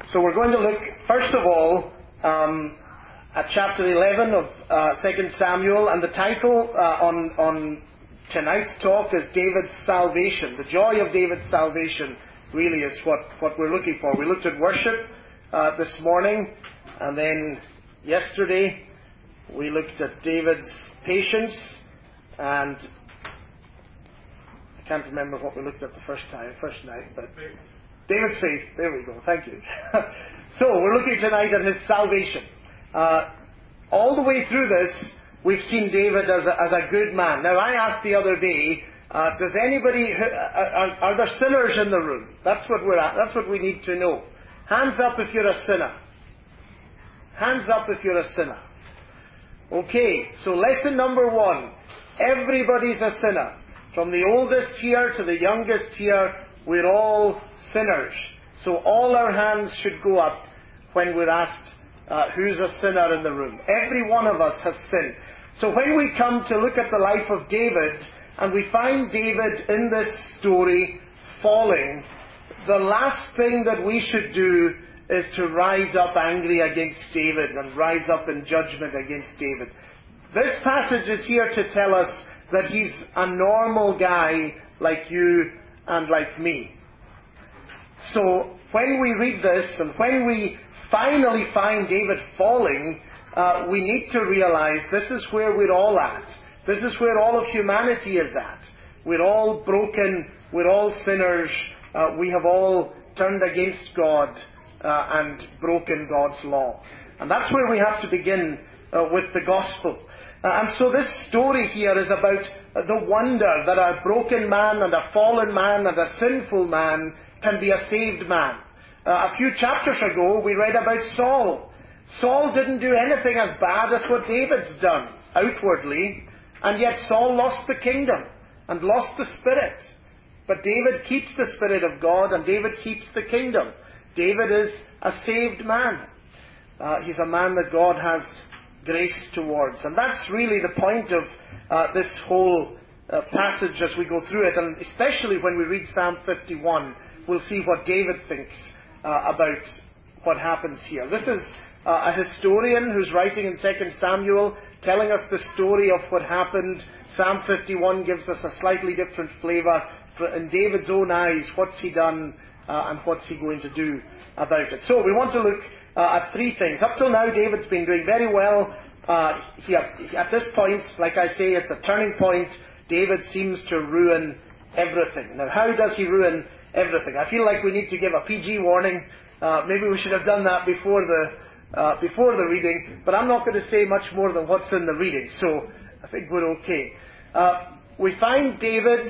So we're going to look, first of all, at chapter 11 of 2 Samuel, and the title on tonight's talk is David's Salvation. The joy of David's salvation really is what we're looking for. We looked at worship this morning, and then yesterday we looked at David's patience, and I can't remember what we looked at the first night, but David's faith. There we go. Thank you. So we're looking tonight at his salvation. All the way through this, we've seen David as a good man. Now, I asked the other day, does anybody, are there sinners in the room? That's what we're at. That's what we need to know. Hands up if you're a sinner. Hands up if you're a sinner. Okay, so lesson number 1. Everybody's a sinner. From the oldest here to the youngest here, we're all sinners. So all our hands should go up when we're asked who's a sinner in the room. Every one of us has sinned. So when we come to look at the life of David, and we find David in this story falling, the last thing that we should do is to rise up angry against David and rise up in judgment against David. This passage is here to tell us that he's a normal guy like you and like me. So when we read this and when we finally find David falling, we need to realize this is where we're all at. This is where all of humanity is at. We're all broken. We're all sinners. We have all turned against God and broken God's law. And that's where we have to begin with the gospel. And so this story here is about the wonder that a broken man and a fallen man and a sinful man can be a saved man. A few chapters ago, we read about Saul. Saul didn't do anything as bad as what David's done outwardly, and yet Saul lost the kingdom and lost the Spirit. But David keeps the Spirit of God, and David keeps the kingdom. David is a saved man. He's a man that God has grace towards. And that's really the point of this whole passage as we go through it, and especially when we read Psalm 51, we'll see what David thinks about what happens here. This is a historian who's writing in 2 Samuel, telling us the story of what happened. Psalm 51 gives us a slightly different flavour. In David's own eyes, what's he done and what's he going to do about it. So we want to look at 3 things. Up till now, David's been doing very well. At this point, like I say, it's a turning point. David seems to ruin everything. Now, how does he ruin everything? I feel like we need to give a PG warning. Maybe we should have done that before the reading, but I'm not going to say much more than what's in the reading, so I think we're okay. We find David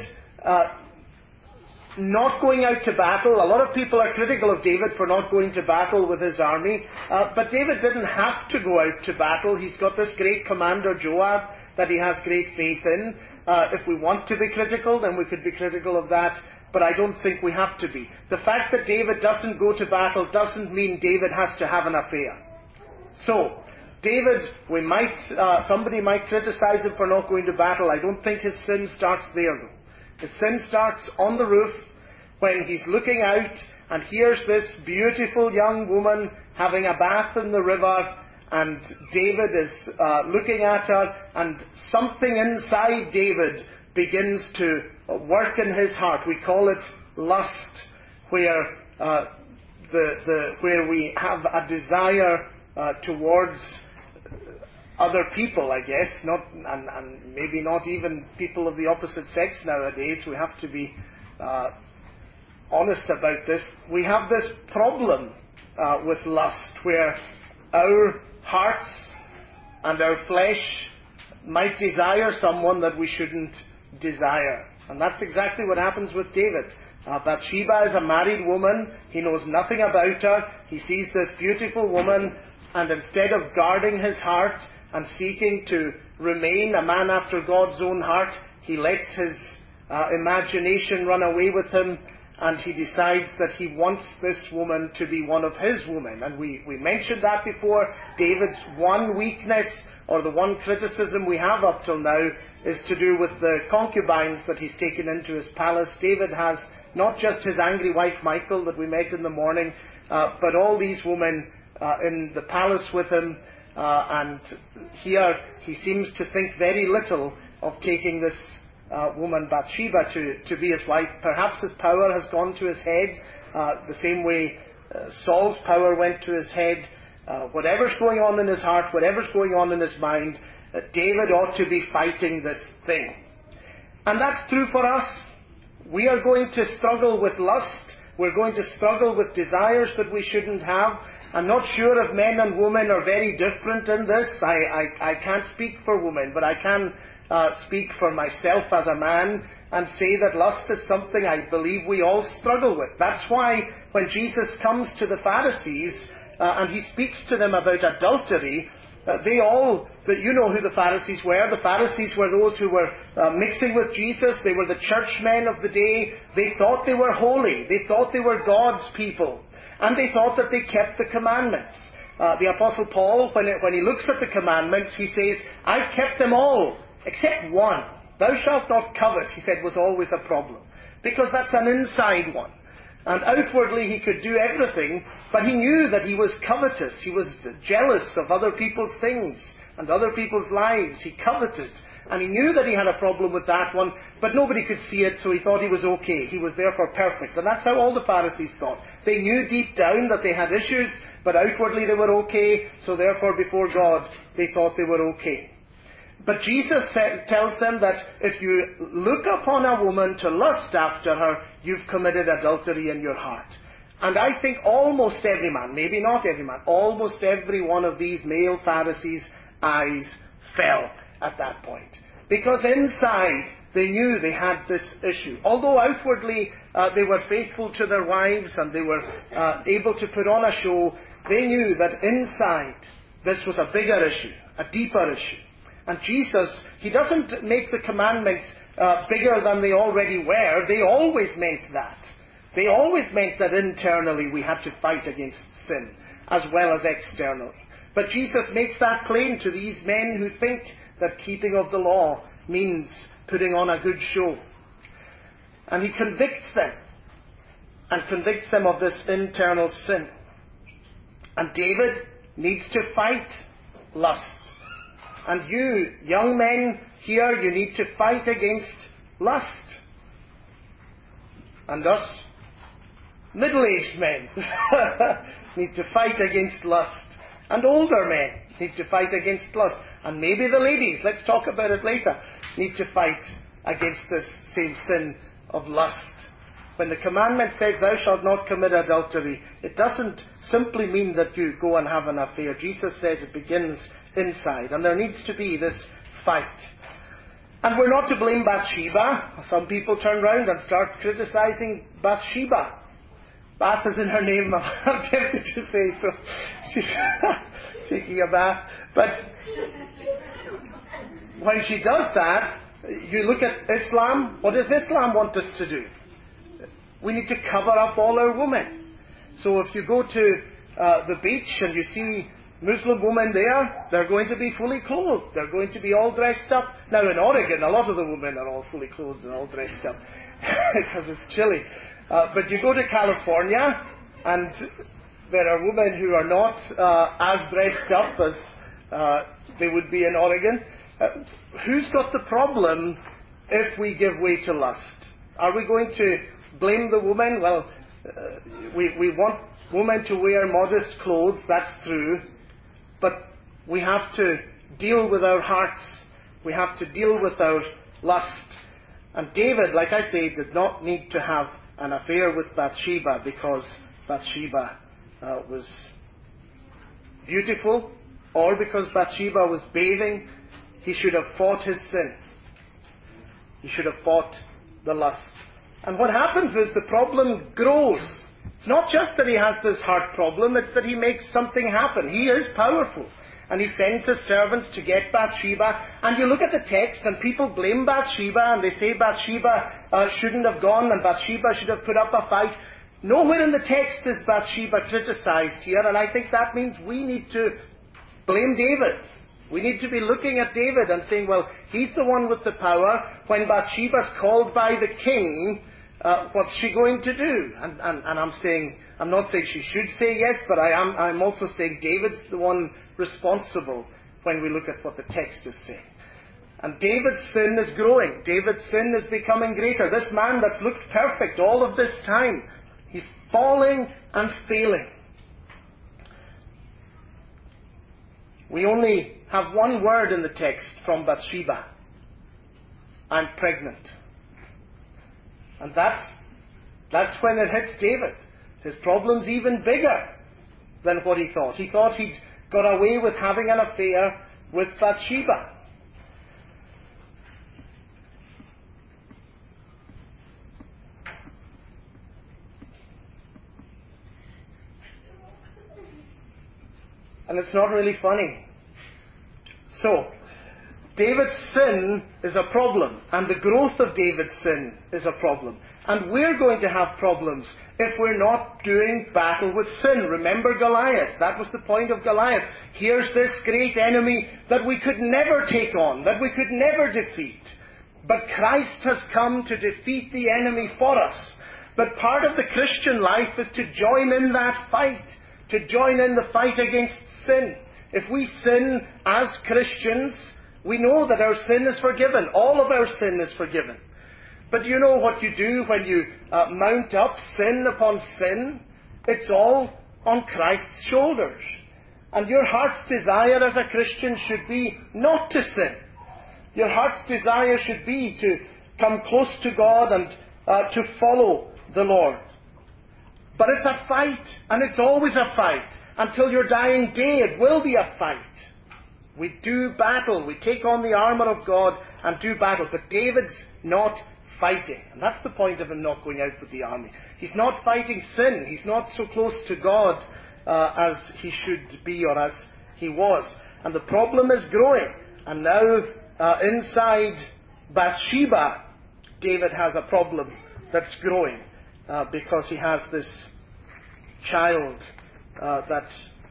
not going out to battle. A lot of people are critical of David for not going to battle with his army, but David didn't have to go out to battle. He's got this great commander, Joab, that he has great faith in. If we want to be critical, then we could be critical of that, but I don't think we have to be. The fact that David doesn't go to battle doesn't mean David has to have an affair. So, David, somebody might criticize him for not going to battle. I don't think his sin starts there, though. His sin starts on the roof when he's looking out and here's this beautiful young woman having a bath in the river, and David is looking at her, and something inside David begins to work in his heart. We call it lust, where where we have a desire towards other people, I guess, and maybe not even people of the opposite sex nowadays. We have to be honest about this. We have this problem with lust, where our hearts and our flesh might desire someone that we shouldn't desire. And that's exactly what happens with David. Bathsheba is a married woman. He knows nothing about her. He sees this beautiful woman, and instead of guarding his heart and seeking to remain a man after God's own heart, he lets his imagination run away with him, and he decides that he wants this woman to be one of his women. And we mentioned that before. David's one weakness, or the one criticism we have up till now, is to do with the concubines that he's taken into his palace. David has not just his angry wife Michal that we met in the morning, but all these women in the palace with him. And here he seems to think very little of taking this woman Bathsheba to be his wife. Perhaps his power has gone to his head, the same way Saul's power went to his head. Whatever's going on in his heart, whatever's going on in his mind, David ought to be fighting this thing. And that's true for us. We are going to struggle with lust. We're going to struggle with desires that we shouldn't have. I'm not sure if men and women are very different in this. I can't speak for women, but I can speak for myself as a man and say that lust is something I believe we all struggle with. That's why when Jesus comes to the Pharisees and he speaks to them about adultery, you know who the Pharisees were. The Pharisees were those who were mixing with Jesus. They were the churchmen of the day. They thought they were holy. They thought they were God's people. And they thought that they kept the commandments. The Apostle Paul, when he looks at the commandments, he says, I've kept them all, except one. Thou shalt not covet, he said, was always a problem. Because that's an inside one. And outwardly he could do everything, but he knew that he was covetous. He was jealous of other people's things and other people's lives. He coveted. And he knew that he had a problem with that one, but nobody could see it, so he thought he was okay. He was therefore perfect. And that's how all the Pharisees thought. They knew deep down that they had issues, but outwardly they were okay, so therefore before God they thought they were okay. But Jesus tells them that if you look upon a woman to lust after her, you've committed adultery in your heart. And I think almost every man, maybe not every man, almost every one of these male Pharisees' eyes fell at that point. Because inside they knew they had this issue. Although outwardly they were faithful to their wives and they were able to put on a show, they knew that inside this was a bigger issue, a deeper issue. And Jesus, he doesn't make the commandments bigger than they already were. They always meant that. They always meant that internally we had to fight against sin, as well as externally. But Jesus makes that plain to these men who think that keeping of the law means putting on a good show. And he convicts them, and convicts them of this internal sin. And David needs to fight lust. And you, young men here, you need to fight against lust. And us, middle-aged men, need to fight against lust. And older men need to fight against lust. And maybe the ladies, let's talk about it later, need to fight against this same sin of lust. When the commandment says, thou shalt not commit adultery, it doesn't simply mean that you go and have an affair. Jesus says it begins inside. And there needs to be this fight. And we're not to blame Bathsheba. Some people turn round and start criticizing Bathsheba. Bath is in her name, I'm tempted to say so. She's taking a bath. But when she does that, you look at Islam. What does Islam want us to do? We need to cover up all our women. So if you go to the beach and you see Muslim women there, they're going to be fully clothed. They're going to be all dressed up. Now in Oregon, a lot of the women are all fully clothed and all dressed up because it's chilly. But you go to California and there are women who are not as dressed up as they would be in Oregon. Who's got the problem if we give way to lust? Are we going to blame the woman? Well, we want women to wear modest clothes, that's true. But we have to deal with our hearts. We have to deal with our lust. And David, like I say, did not need to have an affair with Bathsheba because Bathsheba was beautiful, or because Bathsheba was bathing. He should have fought his sin. He should have fought the lust. And what happens is the problem grows. It's not just that he has this heart problem, it's that he makes something happen. He is powerful. And he sends his servants to get Bathsheba. And you look at the text and people blame Bathsheba and they say Bathsheba shouldn't have gone and Bathsheba should have put up a fight. Nowhere in the text is Bathsheba criticized here, and I think that means we need to blame David. We need to be looking at David and saying, well, he's the one with the power. When Bathsheba's called by the king what's she going to do? And I'm not saying she should say yes, but I'm also saying David's the one responsible when we look at what the text is saying. And David's sin is growing. David's sin is becoming greater. This man that's looked perfect all of this time, he's falling and failing. We only have one word in the text from Bathsheba. I'm pregnant. And that's when it hits David. His problem's even bigger than what he thought. He thought he'd got away with having an affair with Bathsheba. And it's not really funny. So, David's sin is a problem, and the growth of David's sin is a problem. And we're going to have problems if we're not doing battle with sin. Remember Goliath. That was the point of Goliath. Here's this great enemy that we could never take on, that we could never defeat. But Christ has come to defeat the enemy for us. But part of the Christian life is to join in that fight, to join in the fight against sin. If we sin as Christians, we know that our sin is forgiven. All of our sin is forgiven. But you know what you do when you mount up sin upon sin? It's all on Christ's shoulders. And your heart's desire as a Christian should be not to sin. Your heart's desire should be to come close to God and to follow the Lord. But it's a fight, and it's always a fight. Until your dying day, it will be a fight. We do battle. We take on the armour of God and do battle. But David's not fighting. And that's the point of him not going out with the army. He's not fighting sin. He's not so close to God as he should be or as he was. And the problem is growing. And now, inside Bathsheba, David has a problem that's growing because he has this child that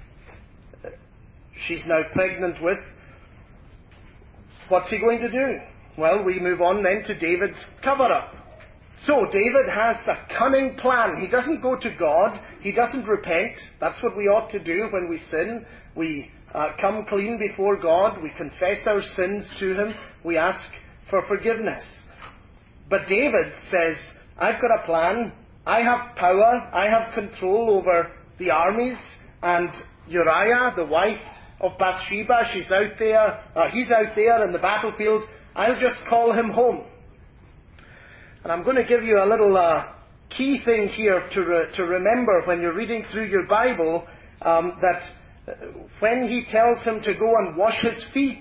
she's now pregnant with. What's he going to do? Well, we move on then to David's cover-up. So David has a cunning plan. He doesn't go to God. He doesn't repent. That's what we ought to do when we sin. We come clean before God. We confess our sins to Him. We ask for forgiveness. But David says, I've got a plan. I have power. I have control over the armies. And Uriah, the wife of Bathsheba, he's out there in the battlefield. I'll just call him home. And I'm going to give you a little key thing here to remember when you're reading through your Bible, that when he tells him to go and wash his feet.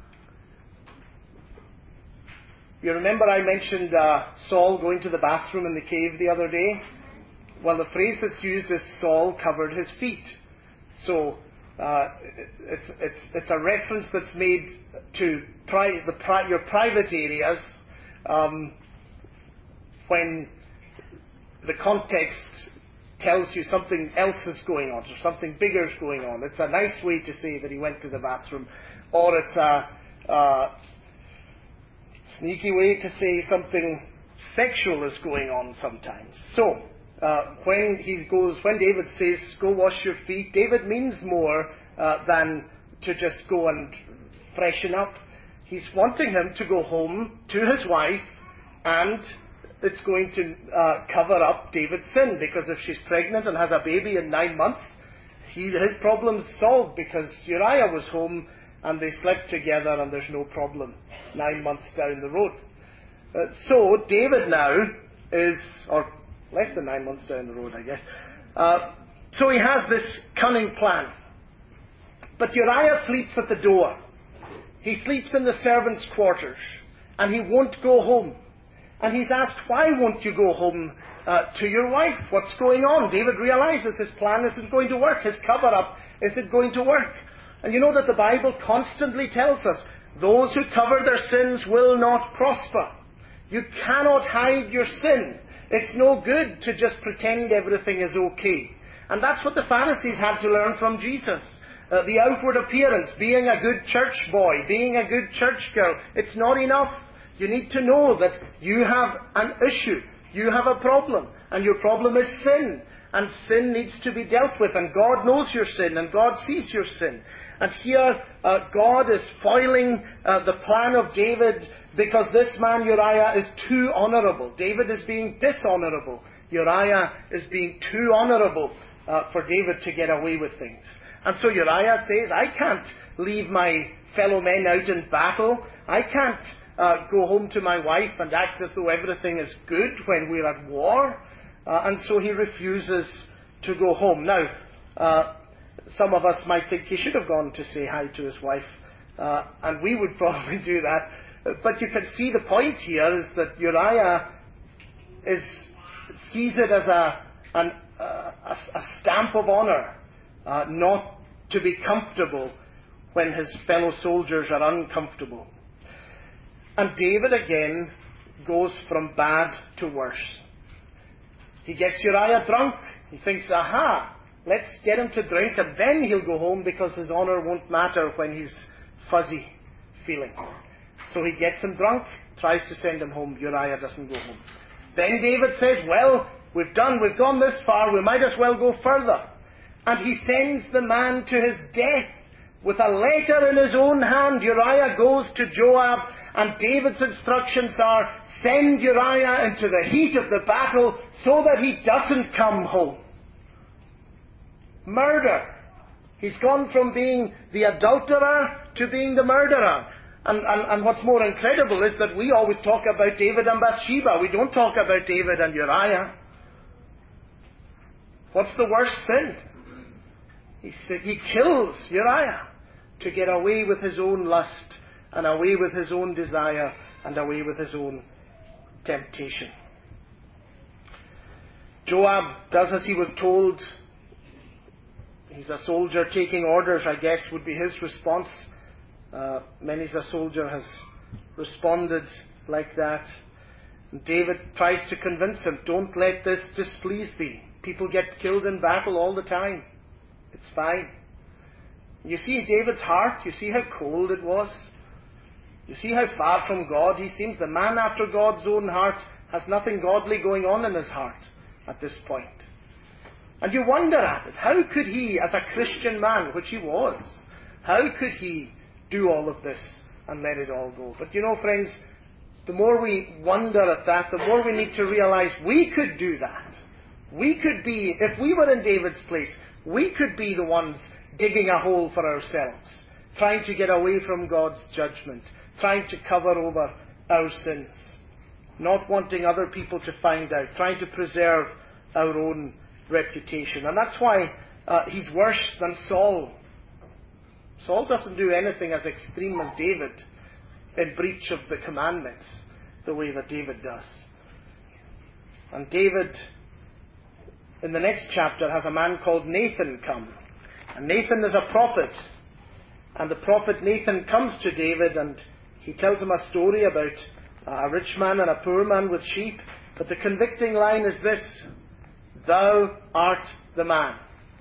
You remember I mentioned Saul going to the bathroom in the cave the other day? Well, the phrase that's used is Saul covered his feet. So it's a reference that's made to your private areas when the context tells you something else is going on, or something bigger is going on. It's a nice way to say that he went to the bathroom, or it's a sneaky way to say something sexual is going on sometimes. So, when David says, go wash your feet, David means more than to just go and freshen up. He's wanting him to go home to his wife, and it's going to cover up David's sin, because if she's pregnant and has a baby in 9 months, his problem's solved, because Uriah was home and they slept together and there's no problem 9 months down the road. So David now is, or less than 9 months down the road, I guess. So he has this cunning plan. But Uriah sleeps at the door. He sleeps in the servants' quarters. And he won't go home. And he's asked, why won't you go home to your wife? What's going on? David realizes his plan isn't going to work. His cover-up isn't going to work. And you know that the Bible constantly tells us, those who cover their sins will not prosper. You cannot hide your sin. It's no good to just pretend everything is okay. And that's what the Pharisees had to learn from Jesus. The outward appearance, being a good church boy, being a good church girl, it's not enough. You need to know that you have an issue. You have a problem, and your problem is sin. And sin needs to be dealt with, and God knows your sin, and God sees your sin. And here, God is foiling the plan of David, because this man Uriah is too honourable. David is being dishonourable. Uriah is being too honourable for David to get away with things. And so Uriah says, I can't leave my fellow men out in battle. I can't go home to my wife and act as though everything is good when we're at war. And so he refuses to go home. Now, some of us might think he should have gone to say hi to his wife, and we would probably do that. But you can see the point here is that Uriah sees it as a stamp of honour, not to be comfortable when his fellow soldiers are uncomfortable. And David again goes from bad to worse. He gets Uriah drunk. He thinks, aha, let's get him to drink and then he'll go home, because his honour won't matter when he's fuzzy feeling. So he gets him drunk, tries to send him home. Uriah doesn't go home. Then David says, well, we've gone this far, we might as well go further. And he sends the man to his death with a letter in his own hand. Uriah goes to Joab, and David's instructions are, send Uriah into the heat of the battle so that he doesn't come home. Murder. He's gone from being the adulterer to being the murderer. And what's more incredible is that we always talk about David and Bathsheba. We don't talk about David and Uriah. What's the worst sin? He kills Uriah to get away with his own lust, and away with his own desire, and away with his own temptation. Joab does as he was told. He's a soldier taking orders, I guess, would be his response. Many's a soldier has responded like that. And David tries to convince him, don't let this displease thee. People get killed in battle all the time. It's fine. You see David's heart. You see how cold it was. You see how far from God he seems. The man after God's own heart has nothing godly going on in his heart at this point. And you wonder at it. How could he, as a Christian man, which he was, how could he do all of this and let it all go? But you know, friends, the more we wonder at that, the more we need to realize we could do that. We could be, if we were in David's place, we could be the ones digging a hole for ourselves, trying to get away from God's judgment, trying to cover over our sins, not wanting other people to find out, trying to preserve our own reputation. And that's why he's worse than Saul. Saul doesn't do anything as extreme as David in breach of the commandments the way that David does. And David, in the next chapter, has a man called Nathan come. And Nathan is a prophet. And the prophet Nathan comes to David and he tells him a story about a rich man and a poor man with sheep. But the convicting line is this: thou art the man.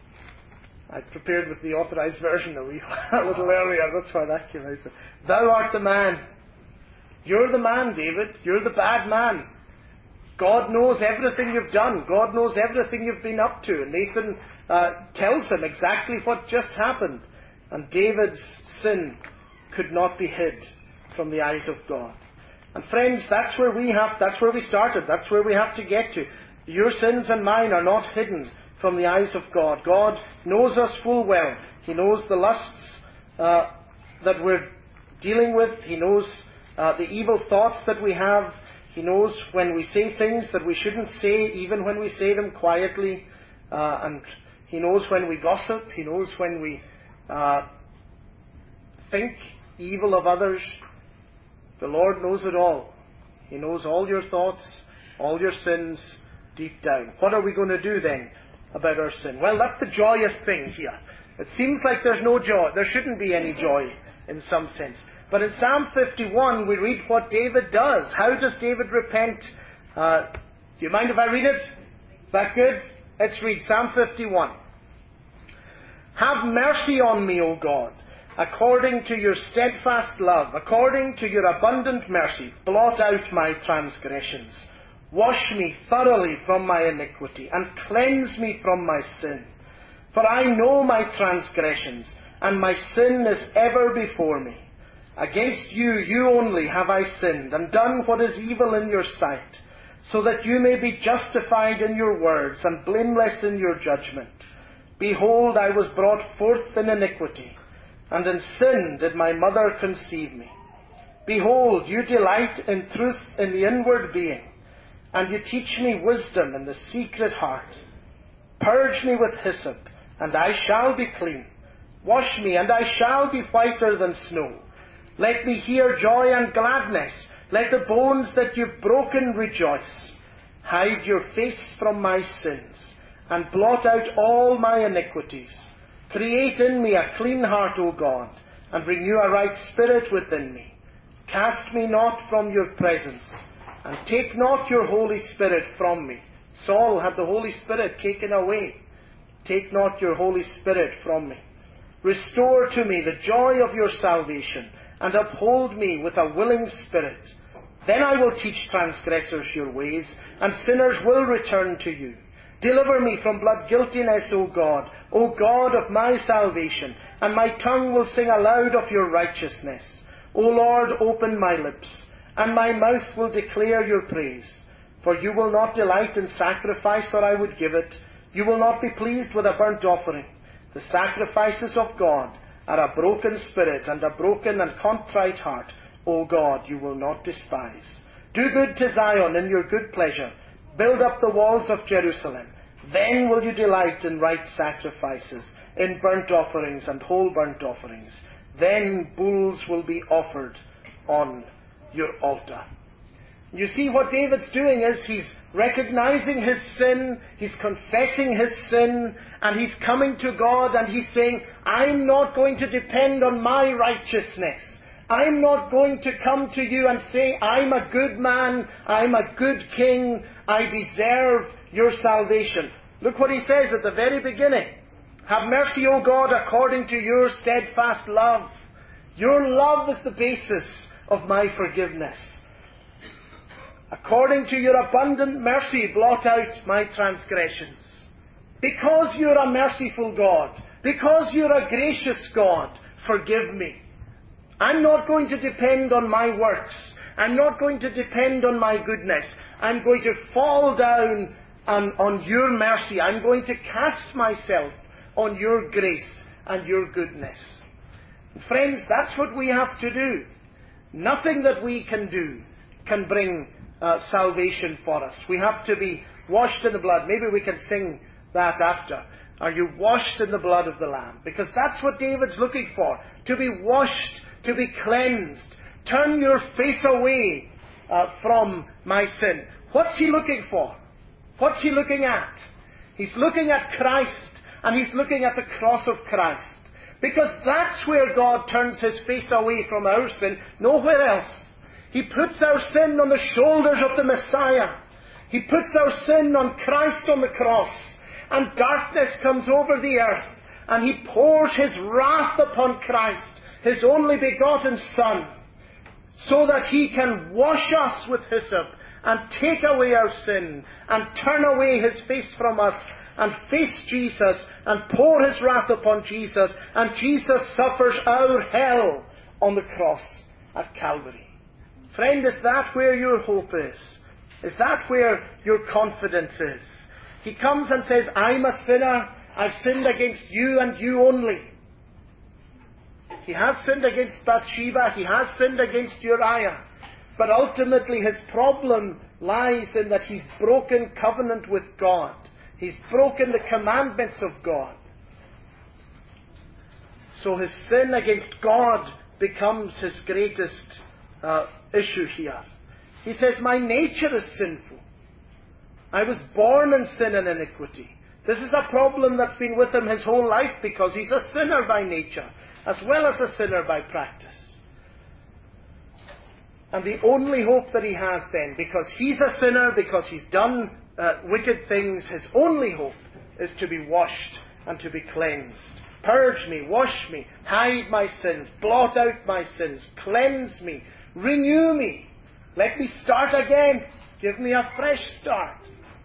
I prepared with the authorized version a little earlier. That's why that came out. Thou art the man. You're the man, David. You're the bad man. God knows everything you've done. God knows everything you've been up to. And Nathan tells him exactly what just happened. And David's sin could not be hid from the eyes of God. And friends, that's where we started. That's where we have to get to. Your sins and mine are not hidden from the eyes of God. God knows us full well. He knows the lusts that we're dealing with. He knows the evil thoughts that we have. He knows when we say things that we shouldn't say, even when we say them quietly. And He knows when we gossip. He knows when we think evil of others. The Lord knows it all. He knows all your thoughts, all your sins deep down. What are we going to do then about our sin? Well, that's the joyous thing here. It seems like there's no joy. There shouldn't be any joy in some sense. But in Psalm 51, we read what David does. How does David repent? Do you mind if I read it? Is that good? Let's read Psalm 51. Have mercy on me, O God, according to your steadfast love, according to your abundant mercy. Blot out my transgressions. Wash me thoroughly from my iniquity, and cleanse me from my sin. For I know my transgressions, and my sin is ever before me. Against you, you only, have I sinned, and done what is evil in your sight, so that you may be justified in your words, and blameless in your judgment. Behold, I was brought forth in iniquity, and in sin did my mother conceive me. Behold, you delight in truth in the inward being, and you teach me wisdom in the secret heart. Purge me with hyssop, and I shall be clean. Wash me, and I shall be whiter than snow. Let me hear joy and gladness. Let the bones that you've broken rejoice. Hide your face from my sins, and blot out all my iniquities. Create in me a clean heart, O God, and renew a right spirit within me. Cast me not from your presence, and take not your Holy Spirit from me. Saul had the Holy Spirit taken away. Take not your Holy Spirit from me. Restore to me the joy of your salvation, and uphold me with a willing spirit. Then I will teach transgressors your ways, and sinners will return to you. Deliver me from blood guiltiness, O God of my salvation, and my tongue will sing aloud of your righteousness. O Lord, open my lips, and my mouth will declare your praise. For you will not delight in sacrifice, or I would give it. You will not be pleased with a burnt offering. The sacrifices of God are a broken spirit and a broken and contrite heart. O God, you will not despise. Do good to Zion in your good pleasure. Build up the walls of Jerusalem. Then will you delight in right sacrifices, in burnt offerings and whole burnt offerings. Then bulls will be offered on your altar. You see, what David's doing is he's recognizing his sin, he's confessing his sin, and he's coming to God and he's saying, I'm not going to depend on my righteousness. I'm not going to come to you and say, I'm a good man, I'm a good king, I deserve your salvation. Look what he says at the very beginning. Have mercy, O God, according to your steadfast love. Your love is the basis of my forgiveness. According to your abundant mercy, blot out my transgressions. Because you're a merciful God, because you're a gracious God, forgive me. I'm not going to depend on my works. I'm not going to depend on my goodness. I'm going to fall down on your mercy. I'm going to cast myself on your grace and your goodness. Friends, that's what we have to do. Nothing that we can do can bring salvation for us. We have to be washed in the blood. Maybe we can sing that after. Are you washed in the blood of the Lamb? Because that's what David's looking for. To be washed, to be cleansed. Turn your face away from my sin. What's he looking for? What's he looking at? He's looking at Christ, and he's looking at the cross of Christ. Because that's where God turns his face away from our sin, nowhere else. He puts our sin on the shoulders of the Messiah. He puts our sin on Christ on the cross. And darkness comes over the earth, and he pours his wrath upon Christ, his only begotten Son, so that he can wash us with hyssop and take away our sin and turn away his face from us and face Jesus and pour his wrath upon Jesus, and Jesus suffers our hell on the cross at Calvary. Friend, is that where your hope is? Is that where your confidence is? He comes and says, I'm a sinner. I've sinned against you and you only. He has sinned against Bathsheba. He has sinned against Uriah. But ultimately his problem lies in that he's broken covenant with God. He's broken the commandments of God. So his sin against God becomes his greatest issue here. He says, my nature is sinful. I was born in sin and iniquity. This is a problem that's been with him his whole life because he's a sinner by nature as well as a sinner by practice. And the only hope that he has then, because he's a sinner, because he's done wicked things, his only hope is to be washed and to be cleansed. Purge me, wash me, hide my sins, blot out my sins, cleanse me, renew me. Let me start again. Give me a fresh start.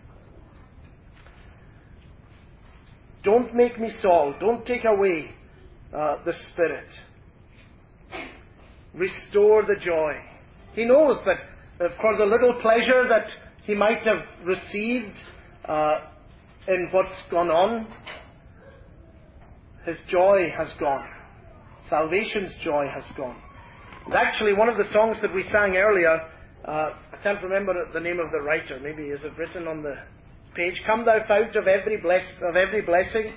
Don't make me Saul. Don't take away the Spirit. Restore the joy. He knows that for the little pleasure that he might have received in what's gone on, his joy has gone. Salvation's joy has gone. And actually, one of the songs that we sang earlier, I can't remember the name of the writer. Maybe is it written on the page? Come thou fount of every blessing.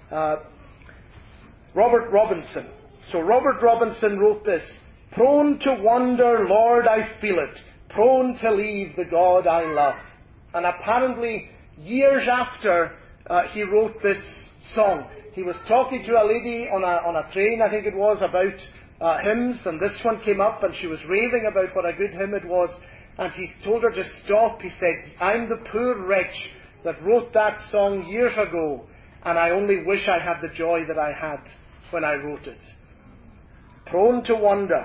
Robert Robinson. So Robert Robinson wrote this: prone to wander, Lord, I feel it, prone to leave the God I love. And apparently, years after he wrote this song, he was talking to a lady on a train, I think it was, about hymns, and this one came up, and she was raving about what a good hymn it was, and he told her to stop. He said, I'm the poor wretch that wrote that song years ago, and I only wish I had the joy that I had when I wrote it. Prone to wander,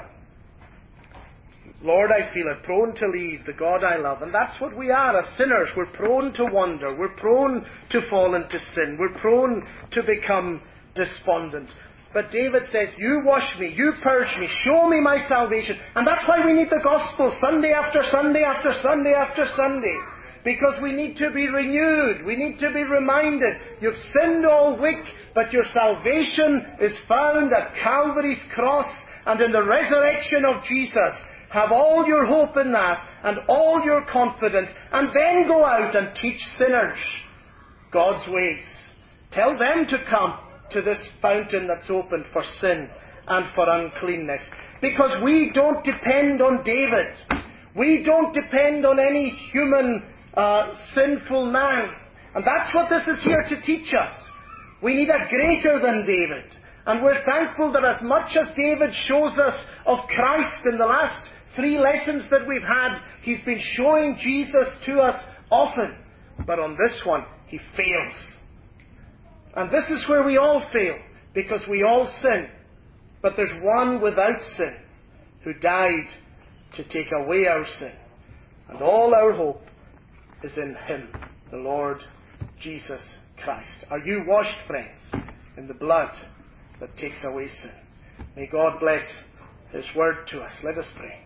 Lord, I feel it, prone to leave the God I love. And that's what we are as sinners. We're prone to wander. We're prone to fall into sin. We're prone to become despondent. But David says, you wash me, you purge me, show me my salvation. And that's why we need the gospel Sunday after Sunday after Sunday after Sunday. Because we need to be renewed. We need to be reminded. You've sinned all week, but your salvation is found at Calvary's cross and in the resurrection of Jesus. Have all your hope in that and all your confidence, and then go out and teach sinners God's ways. Tell them to come to this fountain that's opened for sin and for uncleanness. Because we don't depend on David. We don't depend on any human sinful man. And that's what this is here to teach us. We need a greater than David. And we're thankful that as much as David shows us of Christ in the last 3 lessons that we've had, he's been showing Jesus to us often. But on this one, he fails. And this is where we all fail, because we all sin. But there's one without sin who died to take away our sin. And all our hope is in him, the Lord Jesus Christ. Are you washed, friends, in the blood that takes away sin? May God bless his word to us. Let us pray.